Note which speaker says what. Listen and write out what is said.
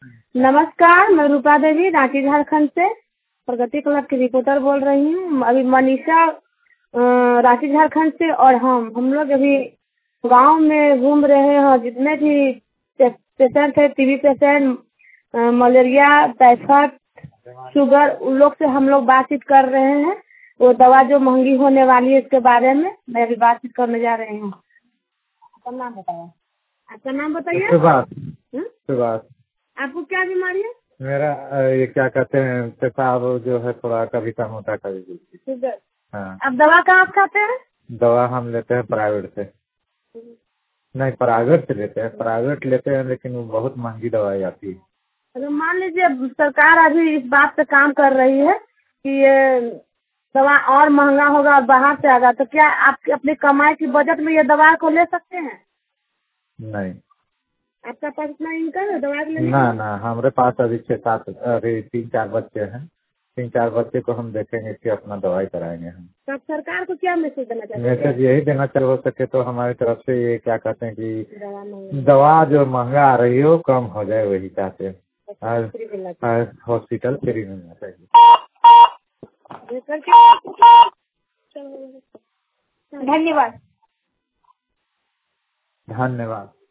Speaker 1: नमस्कार, मैं रूपा देवी रांची झारखंड से प्रगति क्लब की रिपोर्टर बोल रही हूँ। अभी मनीषा रांची झारखंड से। और हम लोग अभी गांव में घूम रहे हैं। जितने भी पेशेंट है, TB patient, malaria, typhoid, sugar, उन लोग से हम लोग बातचीत कर रहे हैं। वो दवा जो महंगी होने वाली है इसके बारे में मैं अभी बातचीत करने जा रही हूँ। आपका नाम बताया? आपका नाम बताइए।
Speaker 2: सुभाष।
Speaker 1: आपको क्या बीमारी है?
Speaker 2: मेरा ये क्या कहते हैं, पेशाब जो है थोड़ा कभी कम होता है कभी।
Speaker 1: शुगर।
Speaker 2: हाँ।
Speaker 1: अब दवा कहाँ खाते हैं?
Speaker 2: दवा हम लेते हैं प्राइवेट से। नहीं, प्राइवेट से लेते हैं, प्राइवेट लेते हैं, लेकिन वो बहुत महंगी दवाई आती है।
Speaker 1: अगर मान लीजिए सरकार अभी इस बात पे काम कर रही है कि ये दवा और महंगा होगा और बाहर से आएगा, तो क्या आप अपनी कमाई की बजट में ये दवा को ले सकते हैं?
Speaker 2: नहीं।
Speaker 1: आपका पास इतना इनकम है दवा के लिए?
Speaker 2: ना, हमारे पास अभी 6-7 अभी 3-4 बच्चे हैं। 3-4 बच्चे को हम देखेंगे कि अपना दवाई कराएंगे हम।
Speaker 1: तब सरकार को क्या मैसेज देना चाहते हैं?
Speaker 2: मैसेज यही देना चाहिए, हो सके तो हमारी तरफ से ये क्या कहते हैं कि दवा जो महंगा आ रही है वो कम हो जाए, वही चाहते हैं। हॉस्पिटल फ्री मिलना चाहिए।
Speaker 1: धन्यवाद।
Speaker 2: धन्यवाद।